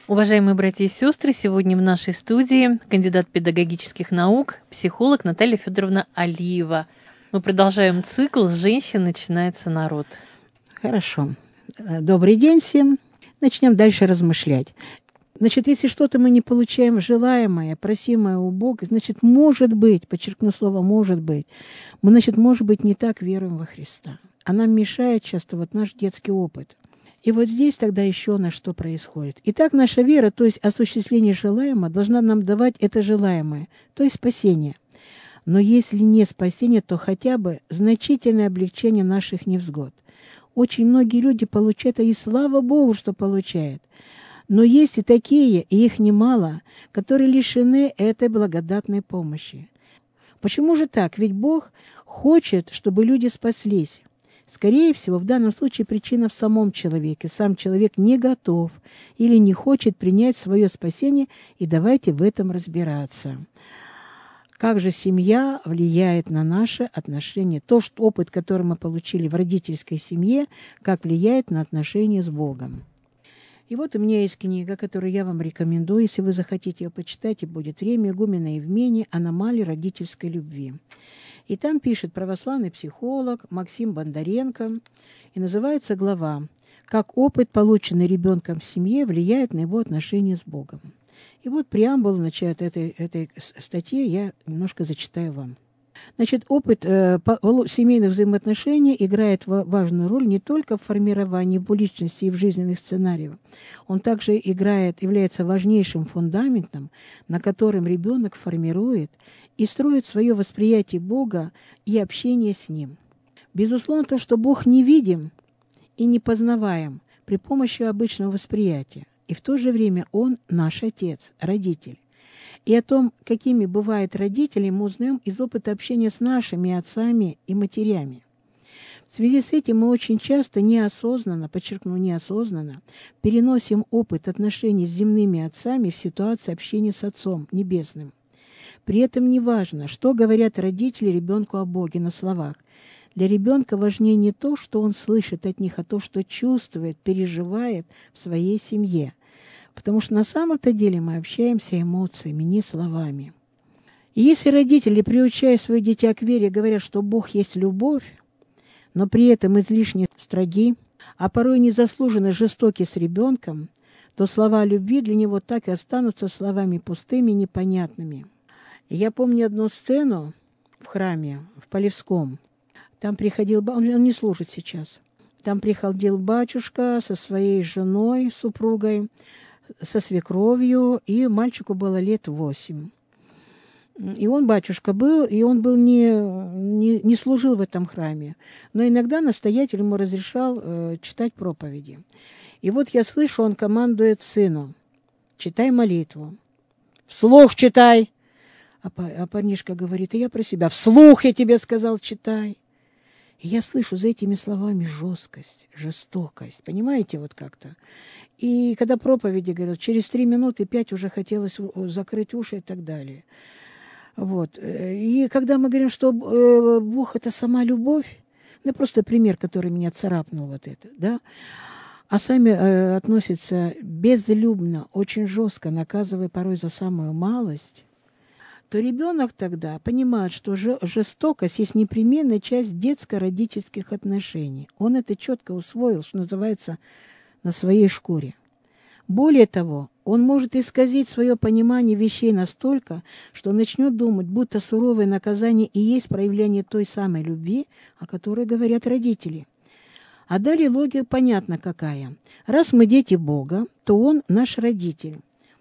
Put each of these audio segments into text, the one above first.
Уважаемые братья и сестры, сегодня в нашей студии кандидат педагогических наук, психолог Наталья Федоровна Алиева. Мы продолжаем цикл «С женщин начинается народ». Хорошо. Добрый день всем. Начнем дальше размышлять. Значит, если что-то мы не получаем желаемое, просимое у Бога, значит, может быть, подчеркну слово «может быть», мы, значит, может быть, не так веруем во Христа. А нам мешает часто вот наш детский опыт. И вот здесь тогда еще на что происходит. Итак, наша вера, то есть осуществление желаемого, должна нам давать это желаемое, то есть спасение. Но если не спасение, то хотя бы значительное облегчение наших невзгод. Очень многие люди получают, и слава Богу, что получают. Но есть и такие, и их немало, которые лишены этой благодатной помощи. Почему же так? Ведь Бог хочет, чтобы люди спаслись. Скорее всего, в данном случае причина в самом человеке. Сам человек не готов или не хочет принять свое спасение, и давайте в этом разбираться. Как же семья влияет на наши отношения? То, что опыт, который мы получили в родительской семье, как влияет на отношения с Богом. И вот у меня есть книга, которую я вам рекомендую, если вы захотите ее почитать, и будет время, игумена Евмений «Аномалии родительской любви». И там пишет православный психолог Максим Бондаренко, и называется глава «Как опыт, полученный ребенком в семье, влияет на его отношения с Богом». И вот преамбулу в начале этой статьи я немножко зачитаю вам. Значит, опыт семейных взаимоотношений играет важную роль не только в формировании его личности и в жизненных сценариях. Он также является важнейшим фундаментом, на котором ребенок формирует и строит свое восприятие Бога и общение с Ним. Безусловно, то, что Бог невидим и непознаваем при помощи обычного восприятия, и в то же время Он наш Отец, Родитель. И о том, какими бывают родители, мы узнаем из опыта общения с нашими отцами и матерями. В связи с этим мы очень часто неосознанно, подчеркну, неосознанно, переносим опыт отношений с земными отцами в ситуацию общения с Отцом Небесным. При этом не важно, что говорят родители ребенку о Боге на словах. Для ребенка важнее не то, что он слышит от них, а то, что чувствует, переживает в своей семье. Потому что на самом-то деле мы общаемся эмоциями, не словами. И если родители, приучая свое дитя к вере, говорят, что Бог есть любовь, но при этом излишне строги, а порой незаслуженно жестоки с ребенком, то слова любви для него так и останутся словами пустыми, непонятными. И я помню одну сцену в храме, в Полевском. Там приходил, он не служит сейчас, там приходил батюшка со своей женой, супругой, со свекровью, и мальчику было лет 8. И он, батюшка, был, и он был не служил в этом храме. Но иногда настоятель ему разрешал читать проповеди. И вот я слышу, он командует сыну: «Читай молитву». «Вслух читай!» А парнишка говорит: «И я про себя. Вслух я тебе сказал, читай». И я слышу за этими словами жесткость, жестокость. Понимаете, вот как-то. И когда проповеди говорят, через 3 минуты 5 уже хотелось закрыть уши и так далее. Вот. И когда мы говорим, что Бог – это сама любовь, ну, просто пример, который меня царапнул, вот это, да, а сами относятся безлюбно, очень жестко, наказывая порой за самую малость, то ребенок тогда понимает, что жестокость есть непременная часть детско-родительских отношений. Он это четко усвоил, что называется, на своей шкуре. Более того, он может исказить свое понимание вещей настолько, что начнет думать, будто суровое наказание и есть проявление той самой любви, о которой говорят родители. А далее логика понятна какая. Раз мы дети Бога, то Он наш родитель.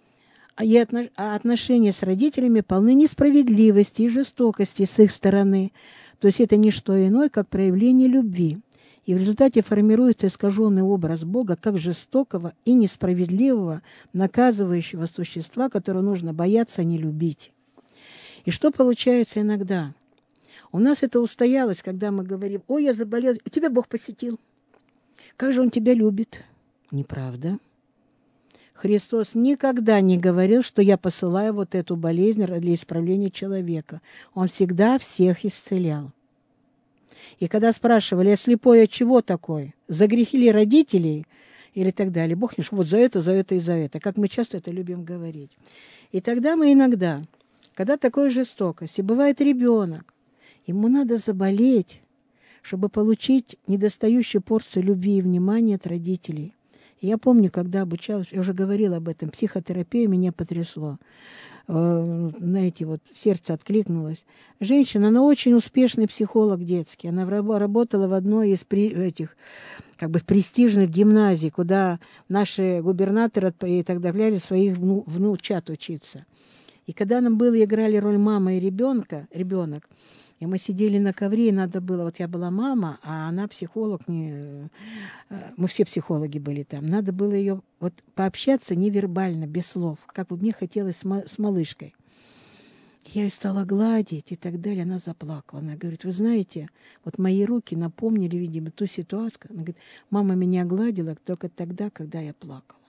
А отношения с родителями полны несправедливости и жестокости с их стороны. То есть это не что иное, как проявление любви. И в результате формируется искаженный образ Бога как жестокого и несправедливого, наказывающего существа, которого нужно бояться, а не любить. И что получается иногда? У нас это устоялось, когда мы говорим: «Ой, я заболел, тебя Бог посетил. Как же Он тебя любит?» Неправда. Христос никогда не говорил, что я посылаю вот эту болезнь для исправления человека. Он всегда всех исцелял. И когда спрашивали: «А слепой от чего такой? За грехи ли родителей?» или так далее. Бог не вот за это и за это, как мы часто это любим говорить. И тогда мы иногда, когда такой жестокости, бывает ребенок, ему надо заболеть, чтобы получить недостающую порцию любви и внимания от родителей. И я помню, когда обучалась, я уже говорила об этом, психотерапия меня потрясло. Знаете, вот сердце откликнулось. Женщина, она очень успешный психолог детский. Она работала в одной из этих как бы престижных гимназий, куда наши губернаторы отправляли своих внучат учиться. И когда нам играли роль мамы и ребенок, и мы сидели на ковре, и надо было, вот я была мама, а она психолог, мы все психологи были там, надо было ее вот пообщаться невербально, без слов, как бы мне хотелось с малышкой. Я ее стала гладить и так далее, она заплакала. Она говорит, вы знаете, вот мои руки напомнили, видимо, ту ситуацию. Она говорит, мама меня гладила только тогда, когда я плакала.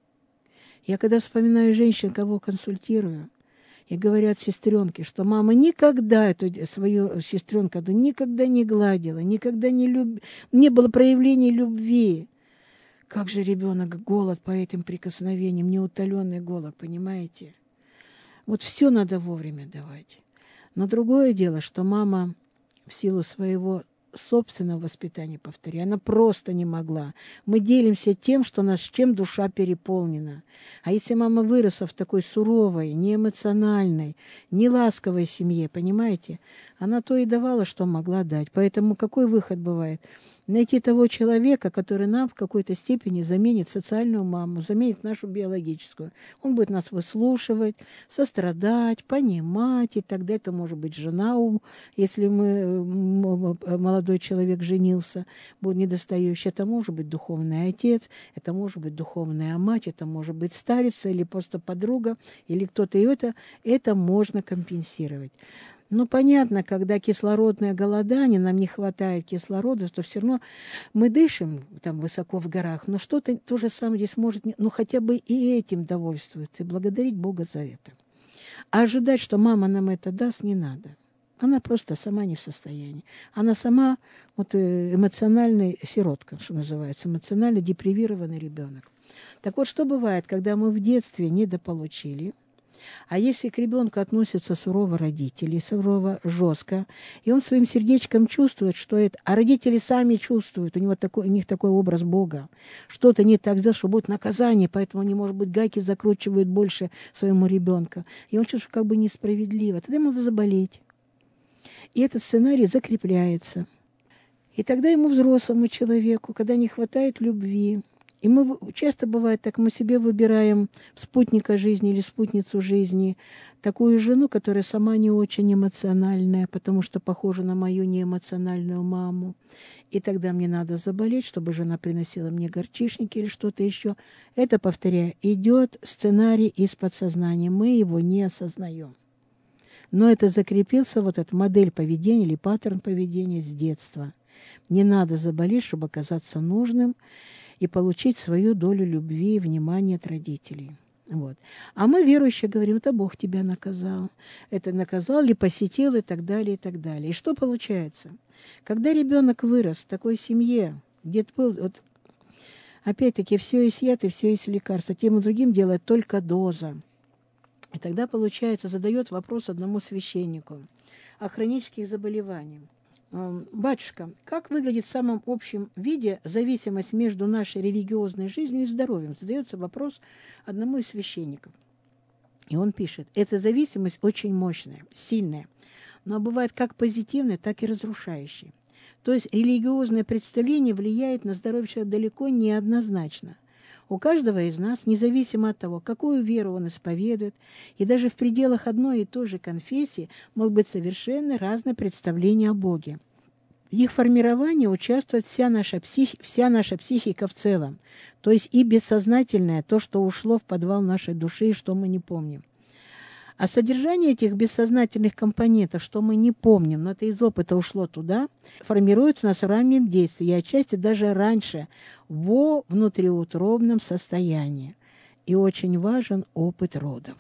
Я когда вспоминаю женщин, кого консультирую, и говорят сестренке, что мама никогда эту свою сестренку никогда не гладила, никогда не было проявления любви. Как же ребенок голод по этим прикосновениям, неутоленный голод, понимаете? Вот все надо вовремя давать. Но другое дело, что мама в силу своего собственного воспитания, повторяю, она просто не могла. Мы делимся тем, чем душа переполнена. А если мама выросла в такой суровой, неэмоциональной, неласковой семье, понимаете, она то и давала, что могла дать. Поэтому какой выход бывает? Найти того человека, который нам в какой-то степени заменит социальную маму, заменит нашу биологическую. Он будет нас выслушивать, сострадать, понимать и так далее. Это может быть жена, если молодой человек женился, будет недостающий. Это может быть духовный отец, это может быть духовная мать, это может быть старица или просто подруга, или кто-то. И это можно компенсировать. Ну, понятно, когда кислородное голодание, нам не хватает кислорода, то все равно мы дышим там высоко в горах, но что-то то же самое здесь может, ну, хотя бы и этим довольствоваться, и благодарить Бога за это. А ожидать, что мама нам это даст, не надо. Она просто сама не в состоянии. Она сама вот эмоциональная сиротка, что называется, эмоционально депривированный ребенок. Так вот, что бывает, когда мы в детстве недополучили, а если к ребенку относятся сурово родители, сурово, жестко, и он своим сердечком чувствует, что это... А родители сами чувствуют, у них такой образ Бога. Что-то не так сделал, что будет наказание, поэтому они, может быть, гайки закручивают больше своему ребенку. И он чувствует, как бы несправедливо. Тогда ему надо заболеть. И этот сценарий закрепляется. И тогда ему, взрослому человеку, когда не хватает любви, и мы часто бывает так, мы себе выбираем спутника жизни или спутницу жизни, такую жену, которая сама не очень эмоциональная, потому что похожа на мою неэмоциональную маму. И тогда мне надо заболеть, чтобы жена приносила мне горчишники или что-то еще. Это, повторяю, идет сценарий из подсознания, мы его не осознаем. Но это закрепился, вот эта модель поведения или паттерн поведения с детства. Не надо заболеть, чтобы оказаться нужным и получить свою долю любви и внимания от родителей. Вот. А мы, верующие, говорим, это Бог тебя наказал. Это наказал или посетил и так далее, и так далее. И что получается? Когда ребенок вырос в такой семье, где был, вот, опять-таки, все есть яд и все есть лекарство, тем и другим делает только доза. И тогда, получается, задает вопрос одному священнику о хронических заболеваниях. Батюшка, как выглядит в самом общем виде зависимость между нашей религиозной жизнью и здоровьем? Задается вопрос одному из священников. И он пишет, эта зависимость очень мощная, сильная, но бывает как позитивная, так и разрушающая. То есть религиозное представление влияет на здоровье человека далеко не однозначно. У каждого из нас, независимо от того, какую веру он исповедует, и даже в пределах одной и той же конфессии могут быть совершенно разные представления о Боге. В их формировании участвует вся наша психика в целом, то есть и бессознательное, то, что ушло в подвал нашей души и что мы не помним. А содержание этих бессознательных компонентов, что мы не помним, но это из опыта ушло туда, формируется на раннем действии, и отчасти даже раньше, во внутриутробном состоянии. И очень важен опыт родов.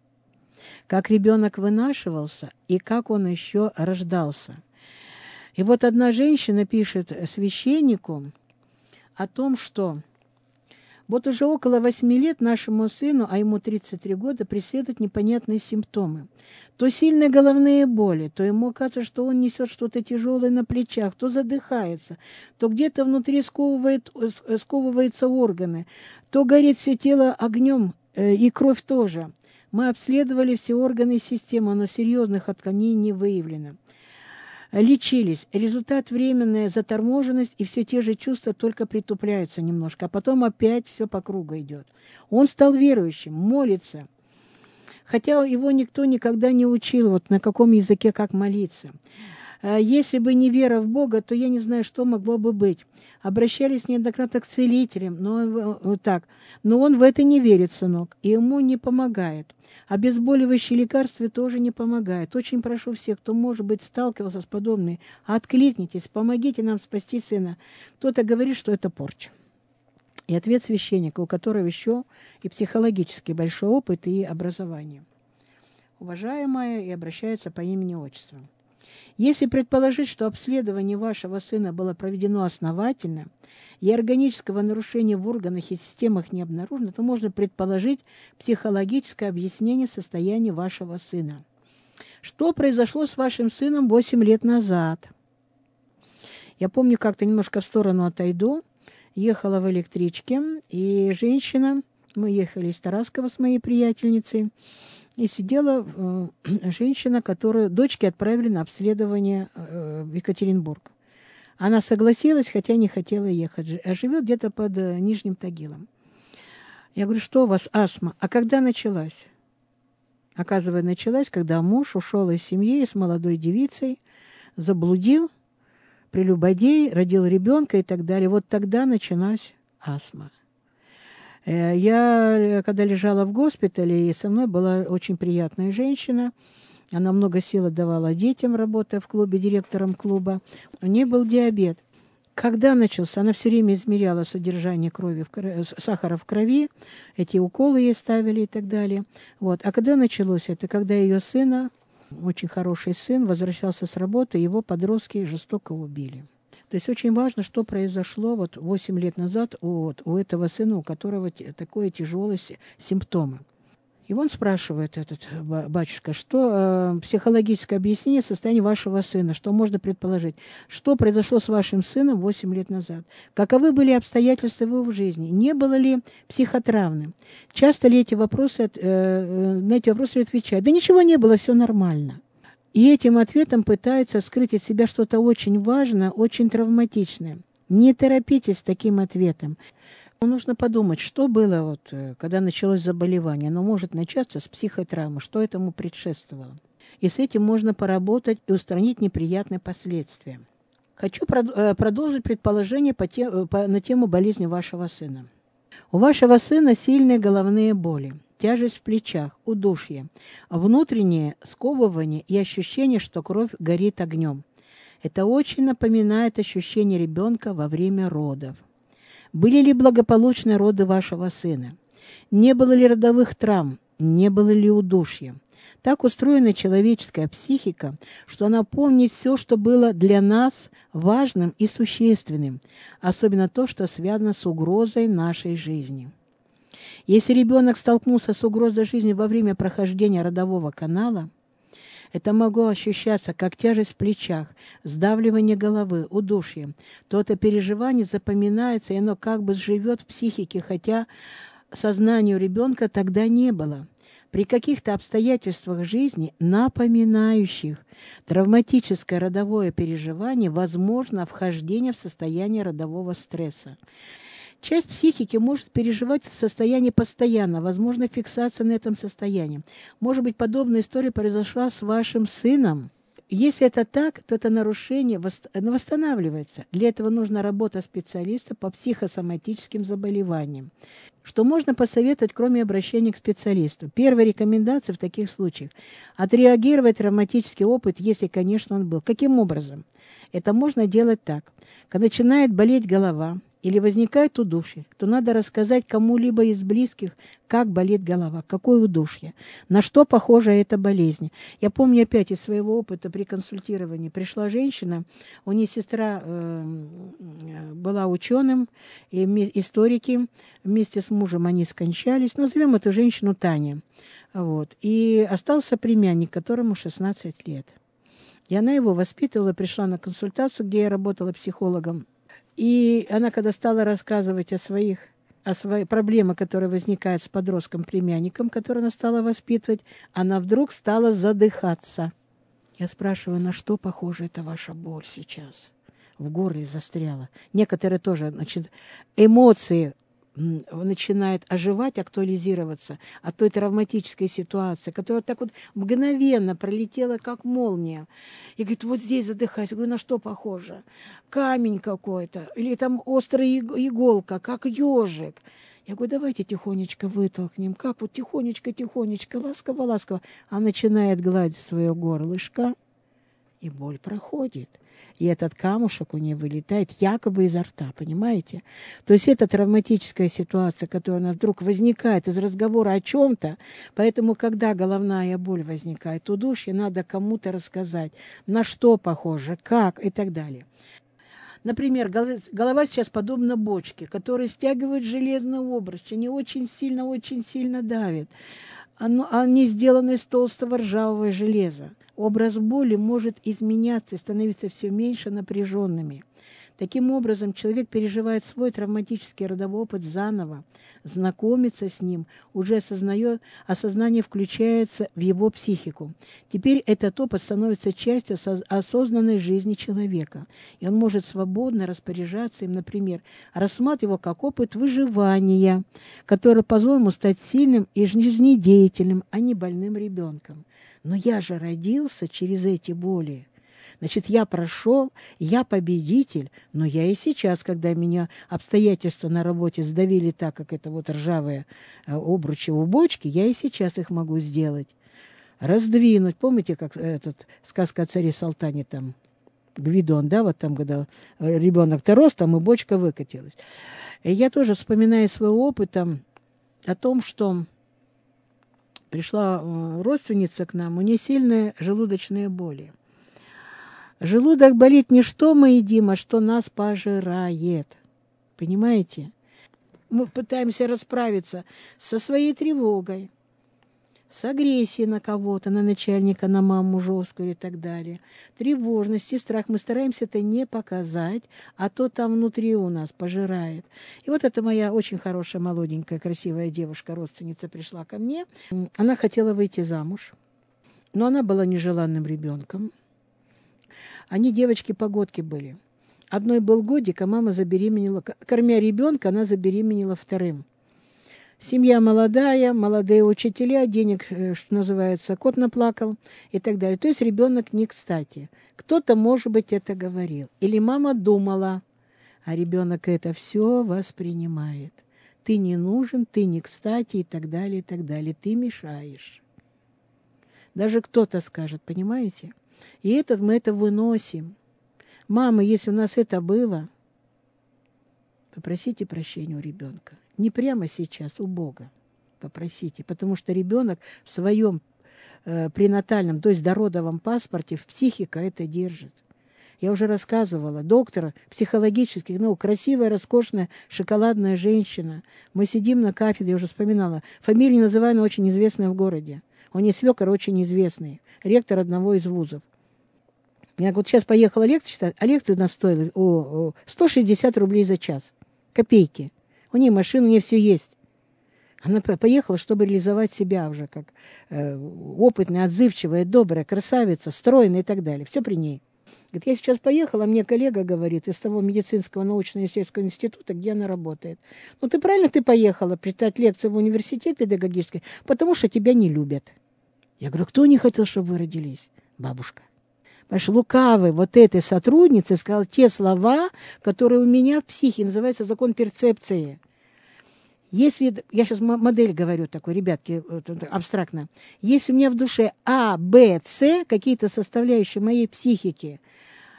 Как ребенок вынашивался и как он еще рождался. И вот одна женщина пишет священнику о том, что Вот уже около 8 лет нашему сыну, а ему 33 года, преследуют непонятные симптомы. То сильные головные боли, то ему кажется, что он несет что-то тяжелое на плечах, то задыхается, то где-то внутри сковываются органы, то горит все тело огнем, и кровь тоже. Мы обследовали все органы и системы, но серьезных отклонений не выявлено. Лечились. Результат — временная заторможенность, и все те же чувства только притупляются немножко, а потом опять все по кругу идет. Он стал верующим, молится, хотя его никто никогда не учил, вот на каком языке как молиться. Если бы не вера в Бога, то я не знаю, что могло бы быть. Обращались неоднократно к целителям, но он в это не верит, сынок, и ему не помогает. Обезболивающие лекарства тоже не помогают. Очень прошу всех, кто, может быть, сталкивался с подобным, откликнитесь, помогите нам спасти сына. Кто-то говорит, что это порча. И ответ священника, у которого еще и психологически большой опыт и образование. Уважаемая, и обращается по имени-отчеству. Если предположить, что обследование вашего сына было проведено основательно, и органического нарушения в органах и системах не обнаружено, то можно предположить психологическое объяснение состояния вашего сына. Что произошло с вашим сыном 8 лет назад? Я помню, как-то немножко в сторону отойду, ехала в электричке, и женщина, мы ехали из Тарасского с моей приятельницей, и сидела женщина, которую дочки отправили на обследование в Екатеринбург. Она согласилась, хотя не хотела ехать, а живет где-то под Нижним Тагилом. Я говорю, что у вас астма? А когда началась? Оказывается, началась, когда муж ушел из семьи с молодой девицей, заблудил, прелюбодей, родил ребенка и так далее. Вот тогда началась астма. Я, когда лежала в госпитале, и со мной была очень приятная женщина, она много сил отдавала детям, работая в клубе, директором клуба. У нее был диабет. Когда начался? Она все время измеряла содержание крови, сахара в крови, эти уколы ей ставили и так далее. Вот. А когда началось это? Когда ее сына, очень хороший сын, возвращался с работы, его подростки жестоко убили. То есть очень важно, что произошло вот 8 лет назад у этого сына, у которого такое тяжелые симптомы. И он спрашивает, этот батюшка, что психологическое объяснение состояния вашего сына, что можно предположить, что произошло с вашим сыном 8 лет назад, каковы были обстоятельства в его жизни, не было ли психотравмы, часто ли на эти вопросы отвечают, да ничего не было, все нормально. И этим ответом пытается скрыть от себя что-то очень важное, очень травматичное. Не торопитесь с таким ответом. Нужно подумать, что было, когда началось заболевание. Оно может начаться с психотравмы, что этому предшествовало. И с этим можно поработать и устранить неприятные последствия. Хочу продолжить предположение на тему болезни вашего сына. У вашего сына сильные головные боли, тяжесть в плечах, удушье, внутреннее сковывание и ощущение, что кровь горит огнем. Это очень напоминает ощущение ребенка во время родов. Были ли благополучные роды вашего сына? Не было ли родовых травм? Не было ли удушья? Так устроена человеческая психика, что она помнит все, что было для нас важным и существенным, особенно то, что связано с угрозой нашей жизни. Если ребенок столкнулся с угрозой жизни во время прохождения родового канала, это могло ощущаться как тяжесть в плечах, сдавливание головы, удушье. То это переживание запоминается, и оно как бы живет в психике, хотя сознания у ребенка тогда не было. При каких-то обстоятельствах жизни, напоминающих травматическое родовое переживание, возможно вхождение в состояние родового стресса. Часть психики может переживать это состояние постоянно, возможно, фиксация на этом состоянии. Может быть, подобная история произошла с вашим сыном. Если это так, то это нарушение восстанавливается. Для этого нужна работа специалиста по психосоматическим заболеваниям. Что можно посоветовать, кроме обращения к специалисту? Первая рекомендация в таких случаях – отреагировать травматический опыт, если, конечно, он был. Каким образом? Это можно делать так. Когда начинает болеть голова, или возникает удушье, то надо рассказать кому-либо из близких, как болит голова, какое удушье, на что похожа эта болезнь. Я помню опять из своего опыта при консультировании. Пришла женщина, у нее сестра была ученым, и историки, вместе с мужем они скончались. Назовем эту женщину Таня. Вот. И остался племянник, которому 16 лет. И она его воспитывала, пришла на консультацию, где я работала психологом. И она, когда стала рассказывать о своей проблеме, которая возникает с подростком-племянником, который она стала воспитывать, она вдруг стала задыхаться. Я спрашиваю, на что похожа эта ваша боль сейчас? В горле застряла. Некоторые тоже, значит, эмоции начинает оживать, актуализироваться от той травматической ситуации, которая так вот мгновенно пролетела, как молния. И говорит, вот здесь задыхаюсь. Я говорю, на что похоже? Камень какой-то, или там острая иголка, как ежик. Я говорю, давайте тихонечко вытолкнем. Как вот тихонечко, ласково. А начинает гладить свое горлышко, и боль проходит. И этот камушек у нее вылетает якобы изо рта, понимаете? То есть это травматическая ситуация, которая вдруг возникает из разговора о чем-то. Поэтому, когда головная боль возникает, удушье, надо кому-то рассказать, на что похоже, как и так далее. Например, голова сейчас подобна бочке, которая стягивает железный обруч. Они очень сильно давят. Они сделаны из толстого ржавого железа. Образ боли может изменяться и становиться все меньше напряженными. Таким образом, человек переживает свой травматический родовой опыт заново, знакомится с ним, уже осознание включается в его психику. Теперь этот опыт становится частью осознанной жизни человека, и он может свободно распоряжаться им, например, рассматривать его как опыт выживания, который позволит ему стать сильным и жизнедеятельным, а не больным ребенком. Но я же родился через эти боли. Значит, я прошел, я победитель, но я и сейчас, когда меня обстоятельства на работе сдавили так, как это вот ржавые обручи у бочки, я и сейчас их могу сделать. Раздвинуть. Помните, как сказка о царе Салтане там, Гвидон, да, вот там, когда ребенок-то рос, там и бочка выкатилась. И я тоже вспоминаю свой опыт там, о том, что пришла родственница к нам, у нее сильные желудочные боли. Желудок болит не что мы едим, а что нас пожирает. Понимаете? Мы пытаемся расправиться со своей тревогой, с агрессией на кого-то, на начальника, на маму жесткую и так далее. Тревожность и страх. Мы стараемся это не показать, а то там внутри у нас пожирает. И вот эта моя очень хорошая, молоденькая, красивая девушка, родственница, пришла ко мне. Она хотела выйти замуж, но она была нежеланным ребенком. Они девочки-погодки были. Одной был годик, а мама забеременела. Кормя ребенка, она забеременела вторым. Семья молодая, молодые учителя, денег, что называется, кот наплакал и так далее. То есть ребенок не кстати. Кто-то, может быть, это говорил. Или мама думала, а ребенок это все воспринимает. Ты не нужен, ты не кстати и так далее, и так далее. Ты мешаешь. Даже кто-то скажет, понимаете? И мы это выносим. Мама, если у нас это было, попросите прощения у ребенка. Не прямо сейчас, у Бога попросите. Потому что ребенок в своем пренатальном, то есть дородовом паспорте, в психика это держит. Я уже рассказывала, доктор психологических наук, красивая, роскошная, шоколадная женщина. Мы сидим на кафедре, я уже вспоминала. Фамилию не называю, но очень известная в городе. У нее свекор очень известный, ректор одного из вузов. Я вот сейчас поехала лекцию читать, а лекция нам стоила 160 рублей за час. Копейки. У нее машина, у нее все есть. Она поехала, чтобы реализовать себя уже как опытная, отзывчивая, добрая, красавица, стройная и так далее. Все при ней. Говорит, я сейчас поехала, мне коллега говорит из того медицинского научно-исследовательского института, где она работает. Ну, ты правильно пришла читать лекцию в университет педагогический, потому что тебя не любят. Я говорю, кто не хотел, чтобы вы родились? Бабушка. Понимаешь, лукавый вот этой сотрудницы сказал те слова, которые у меня в психике, называется закон перцепции. Если, я сейчас модель говорю такой, ребятки, абстрактно, если у меня в душе А, Б, С, какие-то составляющие моей психики,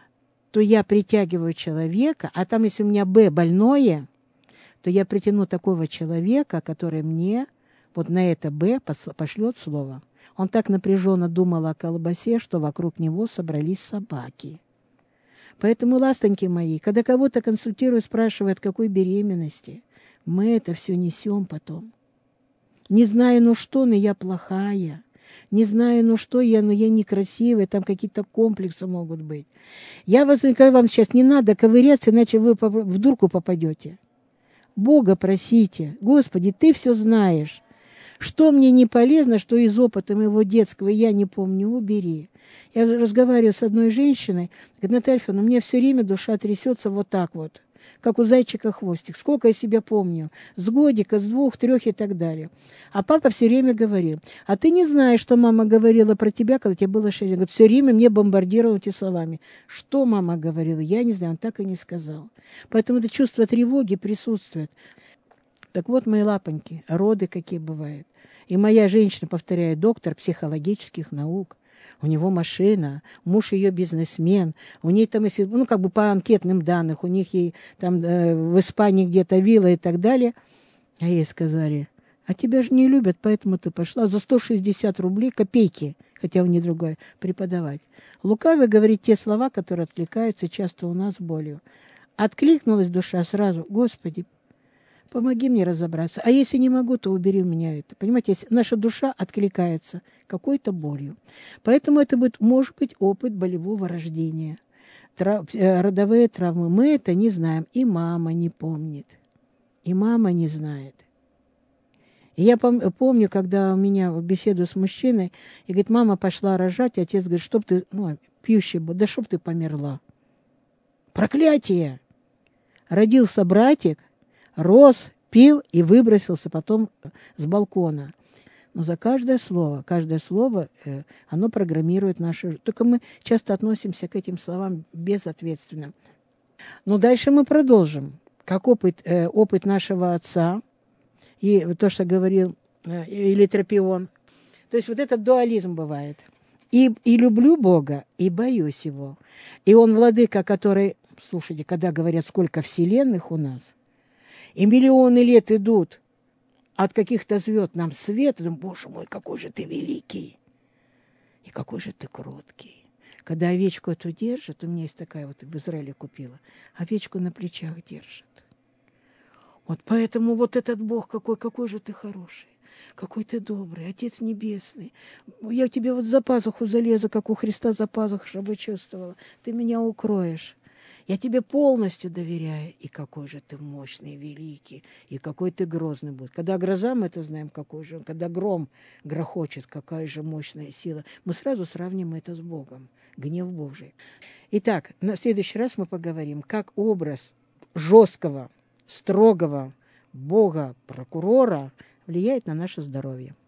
то я притягиваю человека, а там, если у меня Б больное, то я притяну такого человека, который мне вот на это Б пошлет слово. Он так напряженно думал о колбасе, что вокруг него собрались собаки. Поэтому, ластоньки мои, когда кого-то консультирую, спрашивают, какой беременности, мы это все несем потом. Не знаю, ну что, но я плохая. Не знаю, ну что я, но я некрасивая, там какие-то комплексы могут быть. Я вас, вам сейчас не надо ковыряться, иначе вы в дурку попадете. Бога просите. Господи, ты все знаешь. Что мне не полезно, что из опыта моего детского я не помню, убери. Я разговариваю с одной женщиной, говорит, Наталья Федоровна, у меня все время душа трясется вот так вот, как у зайчика хвостик. Сколько я себя помню? С годика, с 2, 3 и так далее. А папа все время говорил, а ты не знаешь, что мама говорила про тебя, когда тебе было 6 лет. Говорит, все время мне бомбардировал эти словами. Что мама говорила? Я не знаю, он так и не сказал. Поэтому это чувство тревоги присутствует. Так вот, мои лапоньки, роды какие бывают. И моя женщина, повторяю, доктор психологических наук. У него машина, муж ее бизнесмен. У ней там, если, ну, как бы по анкетным данным, у них ей там в Испании где-то вилла и так далее. А ей сказали, а тебя же не любят, поэтому ты пошла за 160 рублей, копейки, хотя он не другой, преподавать. Лукавый говорит те слова, которые откликаются часто у нас болью. Откликнулась душа сразу, Господи, помоги мне разобраться. А если не могу, то убери у меня это. Понимаете, если наша душа откликается какой-то болью. Поэтому это будет, может быть опыт болевого рождения. Родовые травмы. Мы это не знаем. И мама не помнит. И мама не знает. И я помню, когда у меня беседу с мужчиной, и говорит, мама пошла рожать, и отец говорит, чтоб ты, ну, пьющий был, да чтоб ты померла. Проклятие! Родился братик, рос, пил и выбросился потом с балкона. Но за каждое слово, оно программирует нашу жизнь. Только мы часто относимся к этим словам безответственно. Но дальше мы продолжим. Как опыт нашего отца, и то, что говорил Элитропион. То есть вот этот дуализм бывает. И люблю Бога, и боюсь Его. И Он владыка, который, слушайте, когда говорят, сколько вселенных у нас, и миллионы лет идут от каких-то звезд нам свет, Боже мой, какой же ты великий, и какой же ты кроткий. Когда овечку эту держит, у меня есть такая вот, в Израиле купила, овечку на плечах держит. Вот поэтому вот этот Бог, какой же ты хороший, какой ты добрый, Отец Небесный. Я к тебе вот за пазуху залезу, как у Христа за пазуху, чтобы чувствовала. Ты меня укроешь. Я тебе полностью доверяю. И какой же ты мощный, великий, и какой ты грозный будет. Когда гроза, мы это знаем, какой же он. Когда гром грохочет, какая же мощная сила. Мы сразу сравним это с Богом. Гнев Божий. Итак, в следующий раз мы поговорим, как образ жесткого, строгого Бога-прокурора влияет на наше здоровье.